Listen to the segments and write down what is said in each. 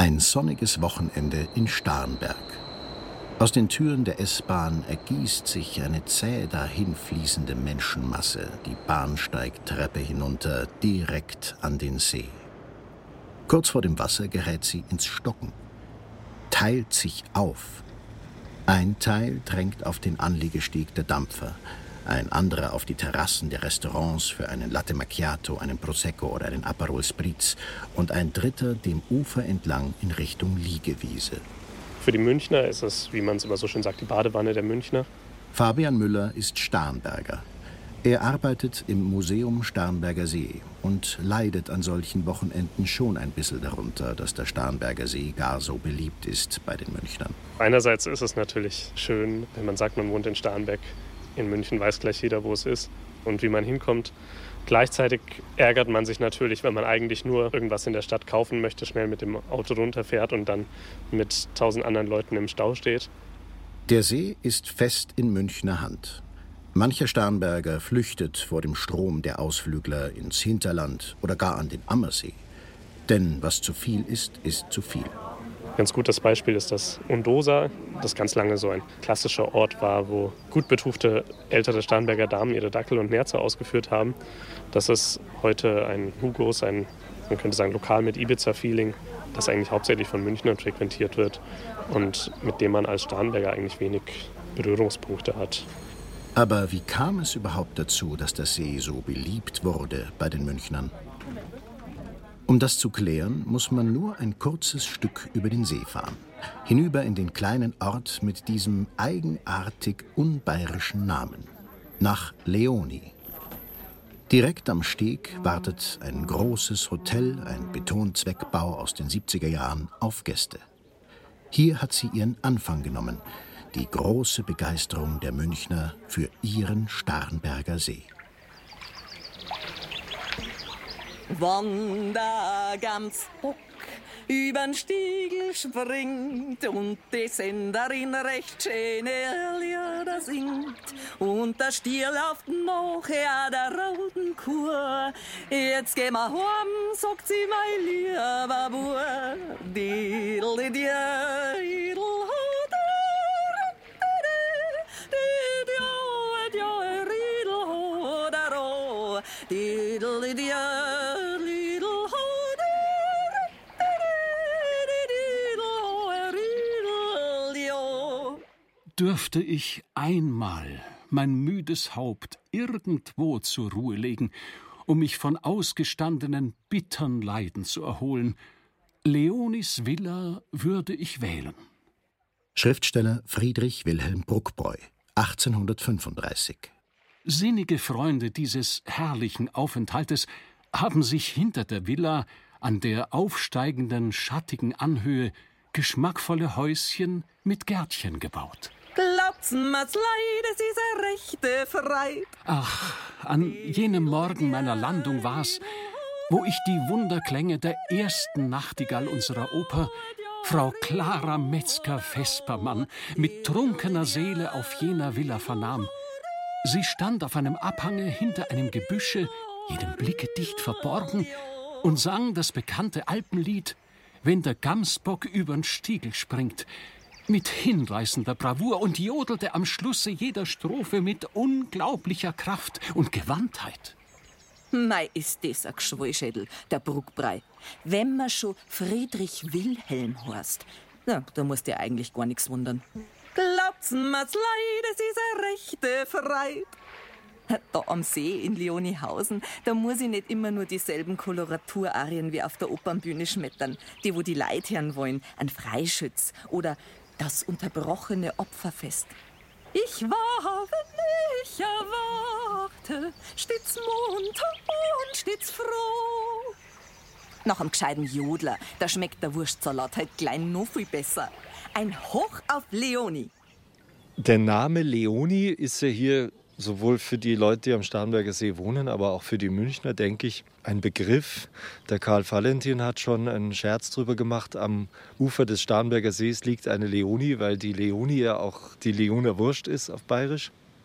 Ein sonniges Wochenende in Starnberg. Aus den Türen der S-Bahn ergießt sich eine zäh dahinfließende Menschenmasse die Bahnsteigtreppe hinunter direkt an den See. Kurz vor dem Wasser gerät sie ins Stocken, teilt sich auf. Ein Teil drängt auf den Anliegesteg der Dampfer, ein anderer auf die Terrassen der Restaurants für einen Latte Macchiato, einen Prosecco oder einen Aperol Spritz und ein dritter dem Ufer entlang in Richtung Liegewiese. Für die Münchner ist es, wie man es immer so schön sagt, die Badewanne der Münchner. Fabian Müller ist Starnberger. Er arbeitet im Museum Starnberger See und leidet an solchen Wochenenden schon ein bisschen darunter, dass der Starnberger See gar so beliebt ist bei den Münchnern. Einerseits ist es natürlich schön, wenn man sagt, man wohnt in Starnberg. In München weiß gleich jeder, wo es ist und wie man hinkommt. Gleichzeitig ärgert man sich natürlich, wenn man eigentlich nur irgendwas in der Stadt kaufen möchte, schnell mit dem Auto runterfährt und dann mit 1000 anderen Leuten im Stau steht. Der See ist fest in Münchner Hand. Mancher Starnberger flüchtet vor dem Strom der Ausflügler ins Hinterland oder gar an den Ammersee. Denn was zu viel ist, ist zu viel. Ganz gutes Beispiel ist das Undosa, das ganz lange so ein klassischer Ort war, wo gut betuchte ältere Starnberger Damen ihre Dackel und Nerze ausgeführt haben. Das ist heute ein Hugos, man könnte sagen Lokal mit Ibiza-Feeling, das eigentlich hauptsächlich von Münchnern frequentiert wird und mit dem man als Starnberger eigentlich wenig Berührungspunkte hat. Aber wie kam es überhaupt dazu, dass der See so beliebt wurde bei den Münchnern? Um das zu klären, muss man nur ein kurzes Stück über den See fahren. Hinüber in den kleinen Ort mit diesem eigenartig unbayerischen Namen. Nach Leoni. Direkt am Steg wartet ein großes Hotel, ein Betonzweckbau aus den 70er Jahren, auf Gäste. Hier hat sie ihren Anfang genommen. Die große Begeisterung der Münchner für ihren Starnberger See. Wann der Gamsbock übern Stiegel springt und die Senderin recht schöne Lieder singt und der Stier läuft nachher der roten Kur. Jetzt geh mal heim, sagt sie, mein lieber Bub. Dürfte ich einmal mein müdes Haupt irgendwo zur Ruhe legen, um mich von ausgestandenen bittern Leiden zu erholen, Leonis Villa würde ich wählen. Schriftsteller Friedrich Wilhelm Bruckbräu, 1835. Sinnige Freunde dieses herrlichen Aufenthaltes haben sich hinter der Villa an der aufsteigenden, schattigen Anhöhe geschmackvolle Häuschen mit Gärtchen gebaut. Glaubt's mir's leid, es ist eine rechte Freit. Ach, an jenem Morgen meiner Landung war's, wo ich die Wunderklänge der ersten Nachtigall unserer Oper, Frau Clara Metzger-Vespermann, mit trunkener Seele auf jener Villa vernahm. Sie stand auf einem Abhange hinter einem Gebüsche, jedem Blicke dicht verborgen, und sang das bekannte Alpenlied »Wenn der Gamsbock übern Stiegel springt«, mit hinreißender Bravour und jodelte am Schlusse jeder Strophe mit unglaublicher Kraft und Gewandtheit. Mei, ist das ein Geschwollschädel, der Bruckbrei. Wenn man schon Friedrich Wilhelm heißt, na, da musst du eigentlich gar nichts wundern. Glaubt's mir's leid, es ist eine rechte Freit. Da am See in Leonihausen, da muss ich nicht immer nur dieselben Koloraturarien wie auf der Opernbühne schmettern, die wo die Leute hören wollen, ein Freischütz oder das unterbrochene Opferfest. Ich war, wenn ich erwachte, stets munter und stets froh. Nach einem gescheiten Jodler, da schmeckt der Wurstsalat halt klein noch viel besser. Ein Hoch auf Leoni. Der Name Leoni ist ja hier sowohl für die Leute, die am Starnberger See wohnen, aber auch für die Münchner, denke ich, ein Begriff. Der Karl Valentin hat schon einen Scherz drüber gemacht. Am Ufer des Starnberger Sees liegt eine Leoni, weil die Leoni ja auch die Leoner Wurst ist auf Bayerisch.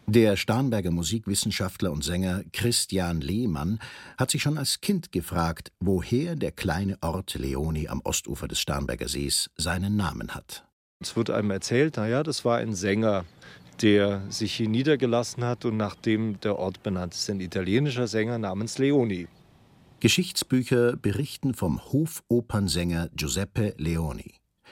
Der Starnberger Musikwissenschaftler und Sänger Christian Lehmann hat sich schon als Kind gefragt, woher der kleine Ort Leoni am Ostufer des Starnberger Sees seinen Namen hat. Es wird einem erzählt, das war ein Sänger, der sich hier niedergelassen hat und nach dem der Ort benannt ist, ein italienischer Sänger namens Leoni. Geschichtsbücher berichten vom Hofopernsänger Giuseppe Leoni.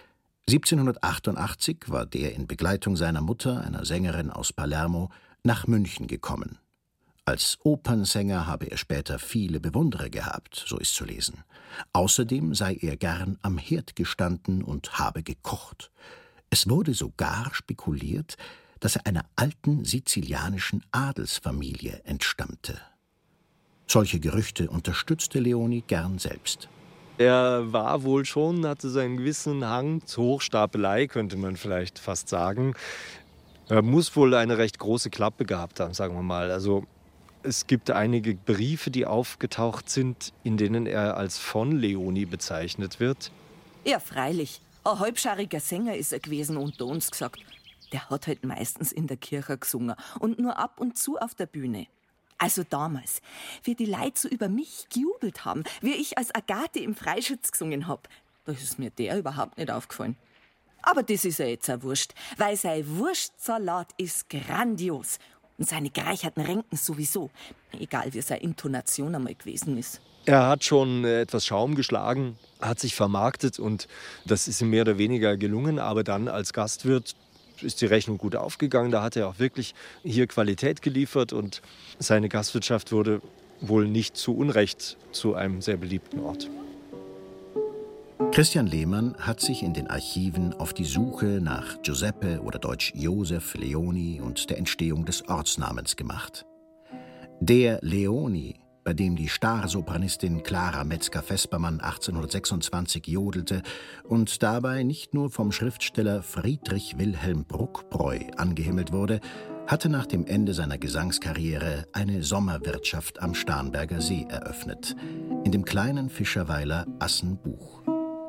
1788 war der in Begleitung seiner Mutter, einer Sängerin aus Palermo, nach München gekommen. Als Opernsänger habe er später viele Bewunderer gehabt, so ist zu lesen. Außerdem sei er gern am Herd gestanden und habe gekocht. Es wurde sogar spekuliert, dass er einer alten sizilianischen Adelsfamilie entstammte. Solche Gerüchte unterstützte Leoni gern selbst. Er war wohl schon, hatte so einen gewissen Hang zur Hochstapelei, könnte man vielleicht fast sagen. Er muss wohl eine recht große Klappe gehabt haben, sagen wir mal. Also es gibt einige Briefe, die aufgetaucht sind, in denen er als von Leoni bezeichnet wird. Ja, freilich. Ein halbschariger Sänger ist er gewesen, unter uns gesagt. Der hat halt meistens in der Kirche gesungen und nur ab und zu auf der Bühne. Also damals, wie die Leute so über mich gejubelt haben, wie ich als Agathe im Freischütz gesungen hab, da ist mir der überhaupt nicht aufgefallen. Aber das ist ja jetzt auch wurscht, weil sein Wurstsalat ist grandios und seine gereicherten Renken sowieso, egal wie seine Intonation einmal gewesen ist. Er hat schon etwas Schaum geschlagen, hat sich vermarktet und das ist ihm mehr oder weniger gelungen, aber dann als Gastwirt ist die Rechnung gut aufgegangen. Da hat er auch wirklich hier Qualität geliefert und seine Gastwirtschaft wurde wohl nicht zu Unrecht zu einem sehr beliebten Ort. Christian Lehmann hat sich in den Archiven auf die Suche nach Giuseppe oder deutsch Josef Leoni und der Entstehung des Ortsnamens gemacht. Der Leoni, bei dem die Starsopranistin Clara Metzger-Vespermann 1826 jodelte und dabei nicht nur vom Schriftsteller Friedrich Wilhelm Bruckbräu angehimmelt wurde, hatte nach dem Ende seiner Gesangskarriere eine Sommerwirtschaft am Starnberger See eröffnet, in dem kleinen Fischerweiler Assenbuch.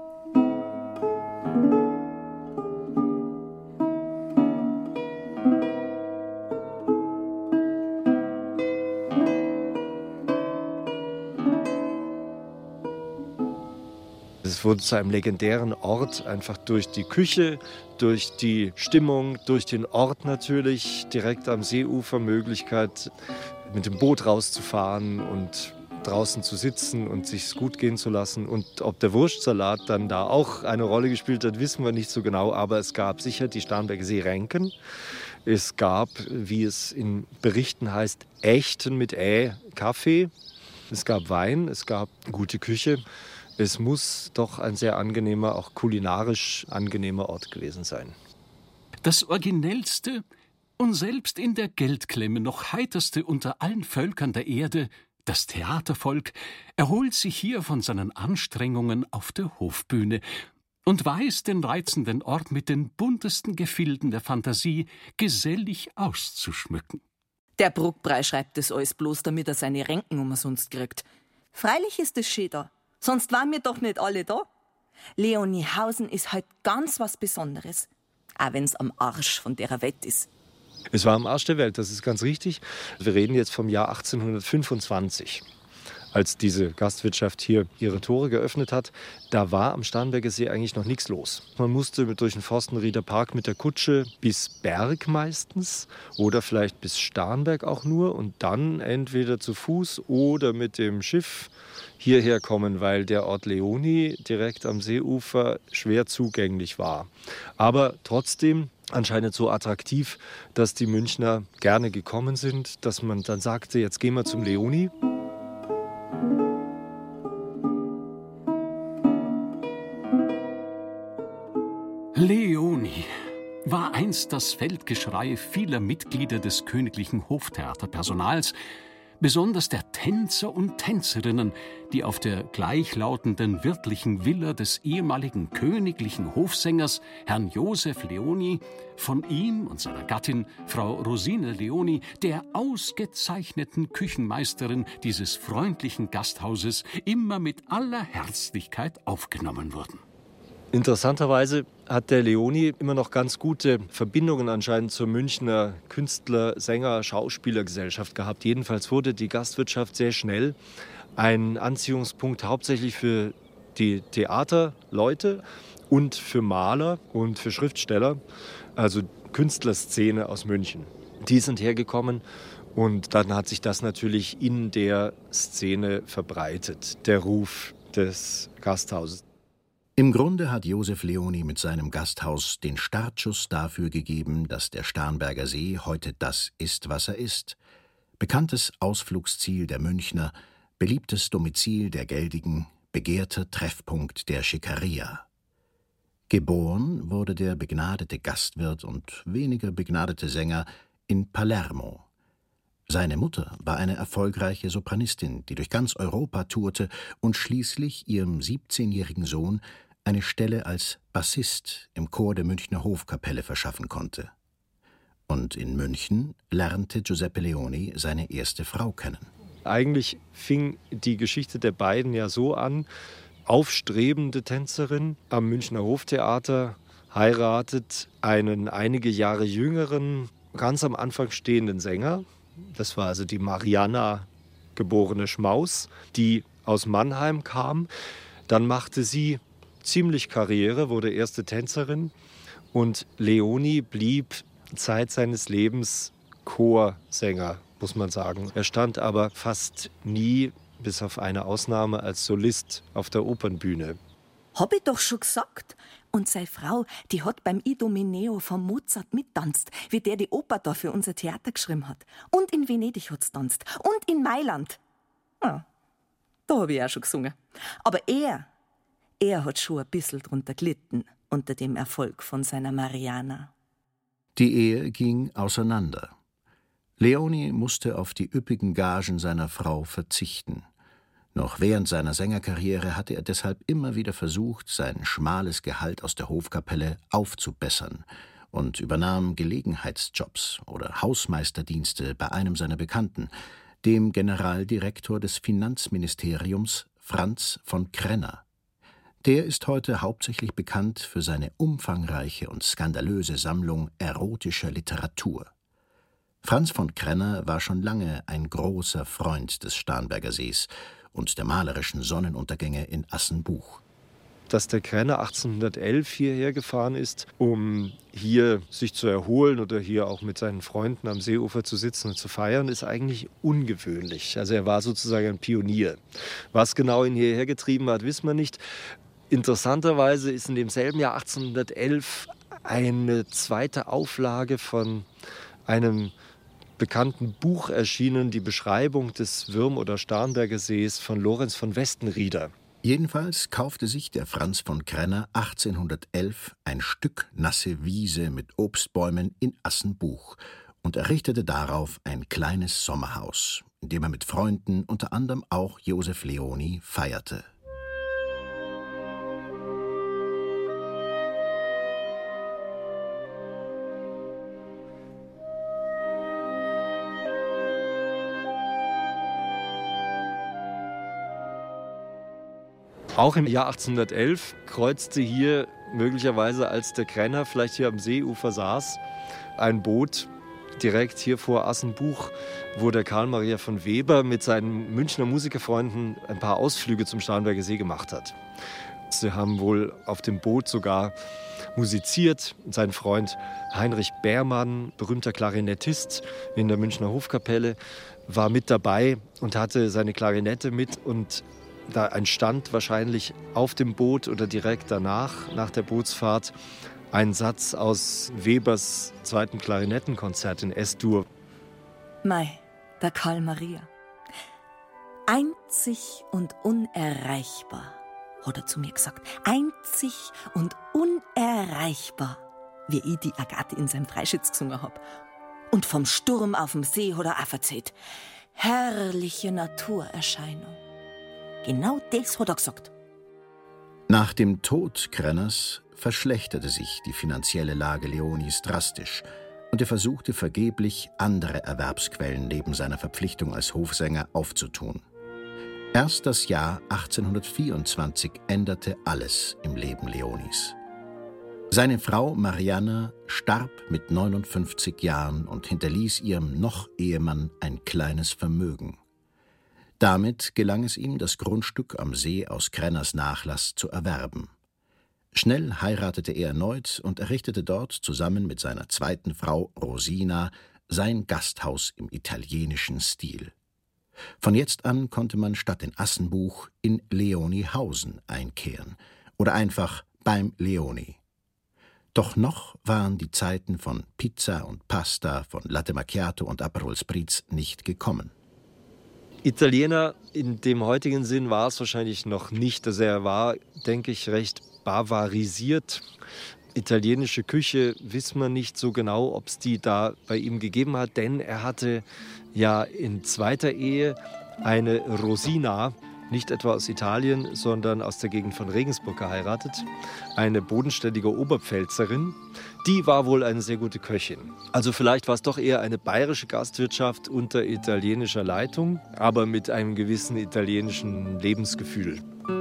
Es wurde zu einem legendären Ort, einfach durch die Küche, durch die Stimmung, durch den Ort natürlich, direkt am Seeufer Möglichkeit, mit dem Boot rauszufahren und draußen zu sitzen und sich gut gehen zu lassen. Und ob der Wurstsalat dann da auch eine Rolle gespielt hat, wissen wir nicht so genau, aber es gab sicher die Starnberger Seerenken. Es gab, wie es in Berichten heißt, echten mit Kaffee. Es gab Wein, es gab gute Küche. Es muss doch ein sehr angenehmer, auch kulinarisch angenehmer Ort gewesen sein. Das originellste und selbst in der Geldklemme noch heiterste unter allen Völkern der Erde, das Theatervolk, erholt sich hier von seinen Anstrengungen auf der Hofbühne und weiß den reizenden Ort mit den buntesten Gefilden der Fantasie gesellig auszuschmücken. Der Bruckbrei schreibt das alles bloß, damit er seine Renken umsonst kriegt. Freilich ist es schön da. Sonst waren wir doch nicht alle da. Leonihausen ist halt ganz was Besonderes. Auch wenn's am Arsch von der Welt ist. Es war am Arsch der Welt, das ist ganz richtig. Wir reden jetzt vom Jahr 1825. Als diese Gastwirtschaft hier ihre Tore geöffnet hat, da war am Starnberger See eigentlich noch nichts los. Man musste durch den Forstenrieder Park mit der Kutsche bis Berg meistens oder vielleicht bis Starnberg auch nur und dann entweder zu Fuß oder mit dem Schiff hierher kommen, weil der Ort Leoni direkt am Seeufer schwer zugänglich war. Aber trotzdem anscheinend so attraktiv, dass die Münchner gerne gekommen sind, dass man dann sagte, jetzt gehen wir zum Leoni. Leoni war einst das Feldgeschrei vieler Mitglieder des königlichen Hoftheaterpersonals, besonders der Tänzer und Tänzerinnen, die auf der gleichlautenden wirtlichen Villa des ehemaligen königlichen Hofsängers, Herrn Josef Leoni, von ihm und seiner Gattin, Frau Rosine Leoni, der ausgezeichneten Küchenmeisterin dieses freundlichen Gasthauses, immer mit aller Herzlichkeit aufgenommen wurden. Interessanterweise hat der Leoni immer noch ganz gute Verbindungen anscheinend zur Münchner Künstler-, Sänger-, Schauspielergesellschaft gehabt. Jedenfalls wurde die Gastwirtschaft sehr schnell ein Anziehungspunkt hauptsächlich für die Theaterleute und für Maler und für Schriftsteller, also Künstlerszene aus München. Die sind hergekommen und dann hat sich das natürlich in der Szene verbreitet, der Ruf des Gasthauses. Im Grunde hat Josef Leoni mit seinem Gasthaus den Startschuss dafür gegeben, dass der Starnberger See heute das ist, was er ist. Bekanntes Ausflugsziel der Münchner, beliebtes Domizil der Geldigen, begehrter Treffpunkt der Schickeria. Geboren wurde der begnadete Gastwirt und weniger begnadete Sänger in Palermo. Seine Mutter war eine erfolgreiche Sopranistin, die durch ganz Europa tourte und schließlich ihrem 17-jährigen Sohn eine Stelle als Bassist im Chor der Münchner Hofkapelle verschaffen konnte. Und in München lernte Giuseppe Leoni seine erste Frau kennen. Eigentlich fing die Geschichte der beiden ja so an: aufstrebende Tänzerin am Münchner Hoftheater heiratet einen einige Jahre jüngeren, ganz am Anfang stehenden Sänger. Das war also die Marianna geborene Schmaus, die aus Mannheim kam. Dann machte sie ziemlich Karriere, wurde erste Tänzerin und Leoni blieb Zeit seines Lebens Chorsänger, muss man sagen. Er stand aber fast nie, bis auf eine Ausnahme, als Solist auf der Opernbühne. Hab ich doch schon gesagt. Und seine Frau, die hat beim Idomeneo von Mozart mittanzt, wie der die Oper da für unser Theater geschrieben hat. Und in Venedig hat's tanzt. Und in Mailand. Ja, da hab ich auch schon gesungen. Aber er hat schon ein bisschen drunter gelitten unter dem Erfolg von seiner Mariana. Die Ehe ging auseinander. Leoni musste auf die üppigen Gagen seiner Frau verzichten. Noch während seiner Sängerkarriere hatte er deshalb immer wieder versucht, sein schmales Gehalt aus der Hofkapelle aufzubessern und übernahm Gelegenheitsjobs oder Hausmeisterdienste bei einem seiner Bekannten, dem Generaldirektor des Finanzministeriums Franz von Krenner. Der ist heute hauptsächlich bekannt für seine umfangreiche und skandalöse Sammlung erotischer Literatur. Franz von Krenner war schon lange ein großer Freund des Starnberger Sees und der malerischen Sonnenuntergänge in Assenbuch. Dass der Krenner 1811 hierher gefahren ist, um hier sich zu erholen oder hier auch mit seinen Freunden am Seeufer zu sitzen und zu feiern, ist eigentlich ungewöhnlich. Also er war sozusagen ein Pionier. Was genau ihn hierher getrieben hat, wissen wir nicht. Interessanterweise ist in demselben Jahr 1811 eine zweite Auflage von einem bekannten Buch erschienen, die Beschreibung des Würm- oder Starnberger Sees von Lorenz von Westenrieder. Jedenfalls kaufte sich der Franz von Krenner 1811 ein Stück nasse Wiese mit Obstbäumen in Assenbuch und errichtete darauf ein kleines Sommerhaus, in dem er mit Freunden, unter anderem auch Josef Leoni, feierte. Auch im Jahr 1811 kreuzte hier, möglicherweise als der Krenner vielleicht hier am Seeufer saß, ein Boot direkt hier vor Assenbuch, wo der Karl Maria von Weber mit seinen Münchner Musikerfreunden ein paar Ausflüge zum Starnberger See gemacht hat. Sie haben wohl auf dem Boot sogar musiziert. Sein Freund Heinrich Beermann, berühmter Klarinettist in der Münchner Hofkapelle, war mit dabei und hatte seine Klarinette mit und da entstand wahrscheinlich auf dem Boot oder direkt danach, nach der Bootsfahrt, ein Satz aus Webers zweiten Klarinettenkonzert in S-Dur. Mei, der Karl Maria. Einzig und unerreichbar, hat er zu mir gesagt. Einzig und unerreichbar, wie ich die Agathe in seinem Freischütz gesungen hab. Und vom Sturm auf dem See hat er auch erzählt. Herrliche Naturerscheinung. Genau das hat er gesagt. Nach dem Tod Krenners verschlechterte sich die finanzielle Lage Leonis drastisch und er versuchte vergeblich, andere Erwerbsquellen neben seiner Verpflichtung als Hofsänger aufzutun. Erst das Jahr 1824 änderte alles im Leben Leonis. Seine Frau Marianna starb mit 59 Jahren und hinterließ ihrem Noch-Ehemann ein kleines Vermögen. Damit gelang es ihm, das Grundstück am See aus Krenners Nachlass zu erwerben. Schnell heiratete er erneut und errichtete dort zusammen mit seiner zweiten Frau Rosina sein Gasthaus im italienischen Stil. Von jetzt an konnte man statt in Assenbuch in Leonihausen einkehren oder einfach beim Leoni. Doch noch waren die Zeiten von Pizza und Pasta, von Latte Macchiato und Aperol Spritz nicht gekommen. Italiener in dem heutigen Sinn war es wahrscheinlich noch nicht. Also er war, denke ich, recht bavarisiert. Italienische Küche wissen wir nicht so genau, ob es die da bei ihm gegeben hat, denn er hatte ja in zweiter Ehe eine Rosina, nicht etwa aus Italien, sondern aus der Gegend von Regensburg geheiratet. Eine bodenständige Oberpfälzerin. Die war wohl eine sehr gute Köchin. Also vielleicht war es doch eher eine bayerische Gastwirtschaft unter italienischer Leitung, aber mit einem gewissen italienischen Lebensgefühl.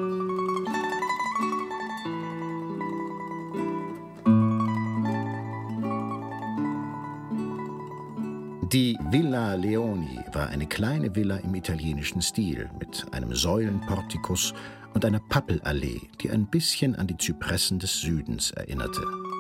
Die Villa Leoni war eine kleine Villa im italienischen Stil mit einem Säulenportikus und einer Pappelallee, die ein bisschen an die Zypressen des Südens erinnerte.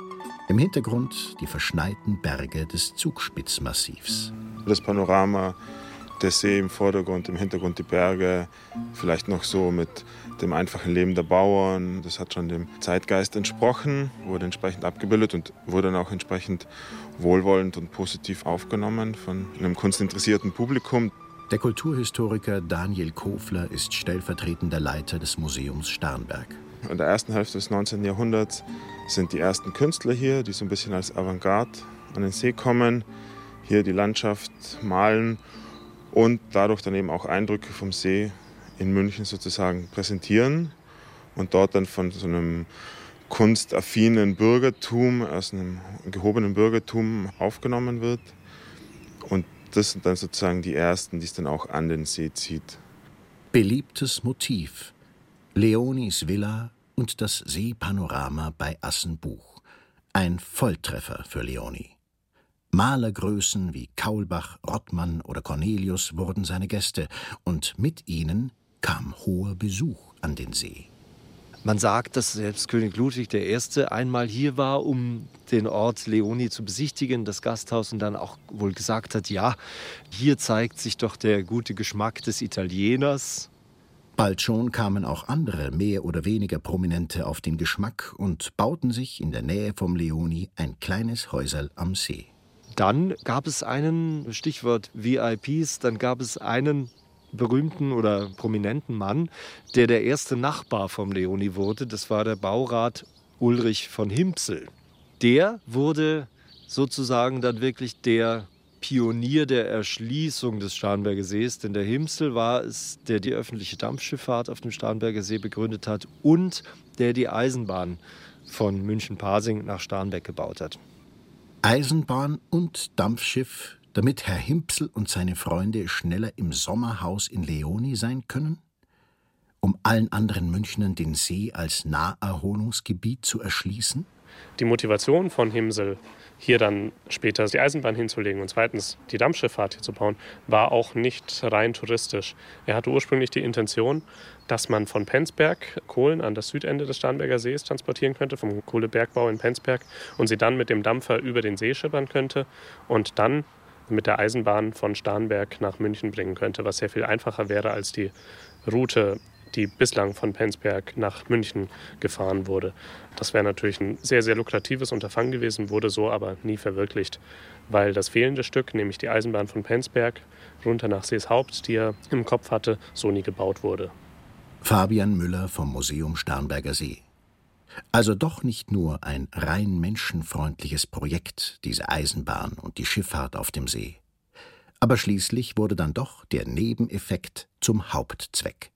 Im Hintergrund die verschneiten Berge des Zugspitzmassivs. Das Panorama, der See im Vordergrund, im Hintergrund die Berge, vielleicht noch so mit dem einfachen Leben der Bauern. Das hat schon dem Zeitgeist entsprochen, wurde entsprechend abgebildet und wurde dann auch entsprechend wohlwollend und positiv aufgenommen von einem kunstinteressierten Publikum. Der Kulturhistoriker Daniel Kofler ist stellvertretender Leiter des Museums Starnberg. In der ersten Hälfte des 19. Jahrhunderts sind die ersten Künstler hier, die so ein bisschen als Avantgarde an den See kommen, hier die Landschaft malen und dadurch dann eben auch Eindrücke vom See in München sozusagen präsentieren und dort dann von so einem kunstaffinen Bürgertum, aus einem gehobenen Bürgertum aufgenommen wird. Und das sind dann sozusagen die Ersten, die es dann auch an den See zieht. Beliebtes Motiv: Leonis Villa und das Seepanorama bei Assenbuch. Ein Volltreffer für Leoni. Malergrößen wie Kaulbach, Rottmann oder Cornelius wurden seine Gäste und mit ihnen kam hoher Besuch an den See. Man sagt, dass selbst König Ludwig I. einmal hier war, um den Ort Leoni zu besichtigen, das Gasthaus, und dann auch wohl gesagt hat, ja, hier zeigt sich doch der gute Geschmack des Italieners. Bald schon kamen auch andere, mehr oder weniger Prominente auf den Geschmack und bauten sich in der Nähe vom Leoni ein kleines Häuserl am See. Dann gab es einen, Stichwort VIPs, dann gab es einen berühmten oder prominenten Mann, der erste Nachbar vom Leoni wurde. Das war der Baurat Ulrich von Himpsel. Der wurde sozusagen dann wirklich der Pionier der Erschließung des Starnberger Sees, denn der Himpsel war es, der die öffentliche Dampfschifffahrt auf dem Starnberger See begründet hat und der die Eisenbahn von München-Pasing nach Starnberg gebaut hat. Eisenbahn und Dampfschiff, damit Herr Himpsel und seine Freunde schneller im Sommerhaus in Leoni sein können? Um allen anderen Münchnern den See als Naherholungsgebiet zu erschließen? Die Motivation von Himpsel, hier dann später die Eisenbahn hinzulegen und zweitens die Dampfschifffahrt hier zu bauen, war auch nicht rein touristisch. Er hatte ursprünglich die Intention, dass man von Penzberg Kohlen an das Südende des Starnberger Sees transportieren könnte, vom Kohlebergbau in Penzberg, und sie dann mit dem Dampfer über den See schippern könnte und dann mit der Eisenbahn von Starnberg nach München bringen könnte, was sehr viel einfacher wäre als die Route, die bislang von Penzberg nach München gefahren wurde. Das wäre natürlich ein sehr, sehr lukratives Unterfangen gewesen, wurde so aber nie verwirklicht, weil das fehlende Stück, nämlich die Eisenbahn von Penzberg runter nach Seeshaupt, die er im Kopf hatte, so nie gebaut wurde. Fabian Müller vom Museum Starnberger See. Also doch nicht nur ein rein menschenfreundliches Projekt, diese Eisenbahn und die Schifffahrt auf dem See. Aber schließlich wurde dann doch der Nebeneffekt zum Hauptzweck.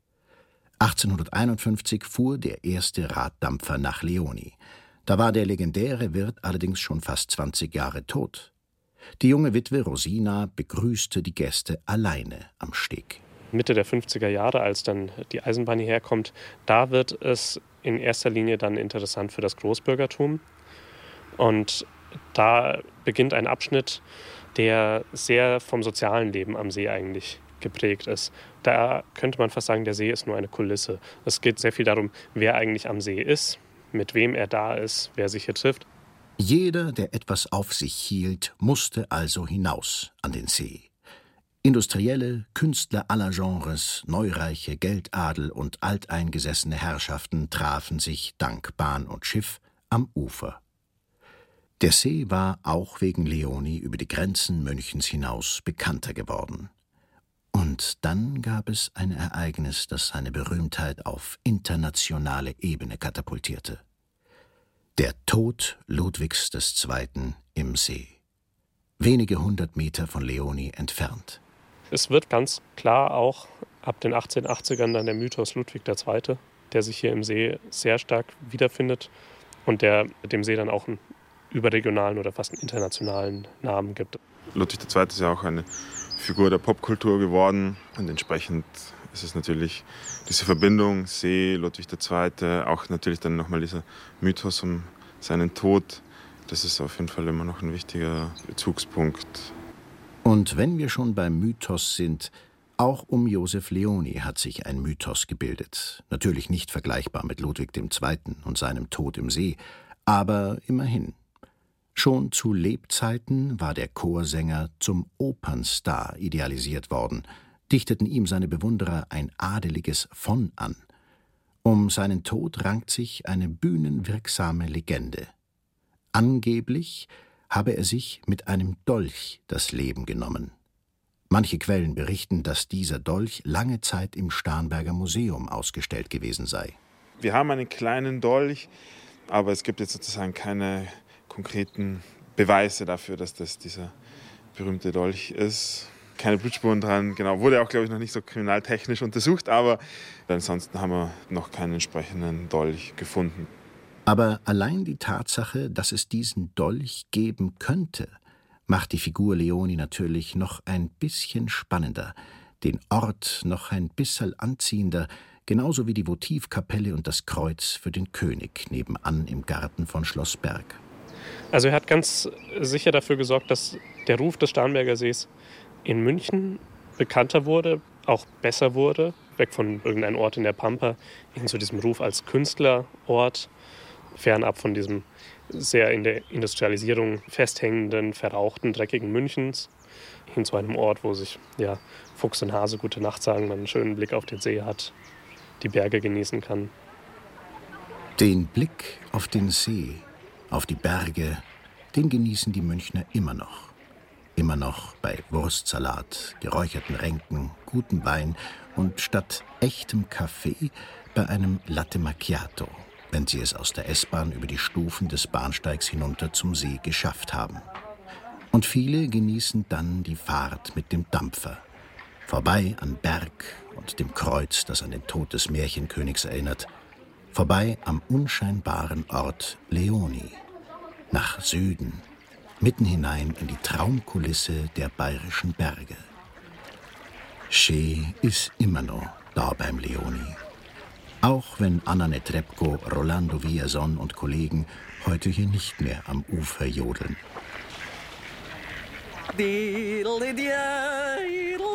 1851 fuhr der erste Raddampfer nach Leoni. Da war der legendäre Wirt allerdings schon fast 20 Jahre tot. Die junge Witwe Rosina begrüßte die Gäste alleine am Steg. Mitte der 50er Jahre, als dann die Eisenbahn hierher kommt, da wird es in erster Linie dann interessant für das Großbürgertum. Und da beginnt ein Abschnitt, der sehr vom sozialen Leben am See eigentlich geprägt ist. Da könnte man fast sagen, der See ist nur eine Kulisse. Es geht sehr viel darum, wer eigentlich am See ist, mit wem er da ist, wer sich hier trifft. Jeder, der etwas auf sich hielt, musste also hinaus an den See. Industrielle, Künstler aller Genres, Neureiche, Geldadel und alteingesessene Herrschaften trafen sich dank Bahn und Schiff am Ufer. Der See war auch wegen Leoni über die Grenzen Münchens hinaus bekannter geworden. Und dann gab es ein Ereignis, das seine Berühmtheit auf internationale Ebene katapultierte. Der Tod Ludwigs II. Im See. Wenige 100 Meter von Leoni entfernt. Es wird ganz klar auch ab den 1880ern dann der Mythos Ludwig II., der sich hier im See sehr stark wiederfindet und der dem See dann auch einen überregionalen oder fast einen internationalen Namen gibt. Ludwig II. Ist ja auch eine Figur der Popkultur geworden und entsprechend ist es natürlich diese Verbindung See, Ludwig II., auch natürlich dann nochmal dieser Mythos um seinen Tod. Das ist auf jeden Fall immer noch ein wichtiger Bezugspunkt. Und wenn wir schon beim Mythos sind, auch um Josef Leoni hat sich ein Mythos gebildet. Natürlich nicht vergleichbar mit Ludwig II. Und seinem Tod im See, aber immerhin. Schon zu Lebzeiten war der Chorsänger zum Opernstar idealisiert worden, dichteten ihm seine Bewunderer ein adeliges von an. Um seinen Tod rankt sich eine bühnenwirksame Legende. Angeblich habe er sich mit einem Dolch das Leben genommen. Manche Quellen berichten, dass dieser Dolch lange Zeit im Starnberger Museum ausgestellt gewesen sei. Wir haben einen kleinen Dolch, aber es gibt jetzt sozusagen keine konkreten Beweise dafür, dass das dieser berühmte Dolch ist. Keine Blutspuren dran, genau. Wurde auch, glaube ich, noch nicht so kriminaltechnisch untersucht, aber ansonsten haben wir noch keinen entsprechenden Dolch gefunden. Aber allein die Tatsache, dass es diesen Dolch geben könnte, macht die Figur Leoni natürlich noch ein bisschen spannender, den Ort noch ein bisschen anziehender, genauso wie die Votivkapelle und das Kreuz für den König nebenan im Garten von Schloss Berg. Also er hat ganz sicher dafür gesorgt, dass der Ruf des Starnberger Sees in München bekannter wurde, auch besser wurde, weg von irgendeinem Ort in der Pampa, hin zu diesem Ruf als Künstlerort, fernab von diesem sehr in der Industrialisierung festhängenden, verrauchten, dreckigen Münchens, hin zu einem Ort, wo sich Fuchs und Hase gute Nacht sagen, man einen schönen Blick auf den See hat, die Berge genießen kann. Den Blick auf den See, auf die Berge, den genießen die Münchner immer noch. Immer noch bei Wurstsalat, geräucherten Renken, gutem Wein und statt echtem Kaffee bei einem Latte Macchiato, wenn sie es aus der S-Bahn über die Stufen des Bahnsteigs hinunter zum See geschafft haben. Und viele genießen dann die Fahrt mit dem Dampfer. Vorbei an Berg und dem Kreuz, das an den Tod des Märchenkönigs erinnert. Vorbei am unscheinbaren Ort Leoni. Nach Süden, mitten hinein in die Traumkulisse der bayerischen Berge. Schee ist immer noch da beim Leoni. Auch wenn Anna Netrebko, Rolando Villazón und Kollegen heute hier nicht mehr am Ufer jodeln. Diddle-dee-dee,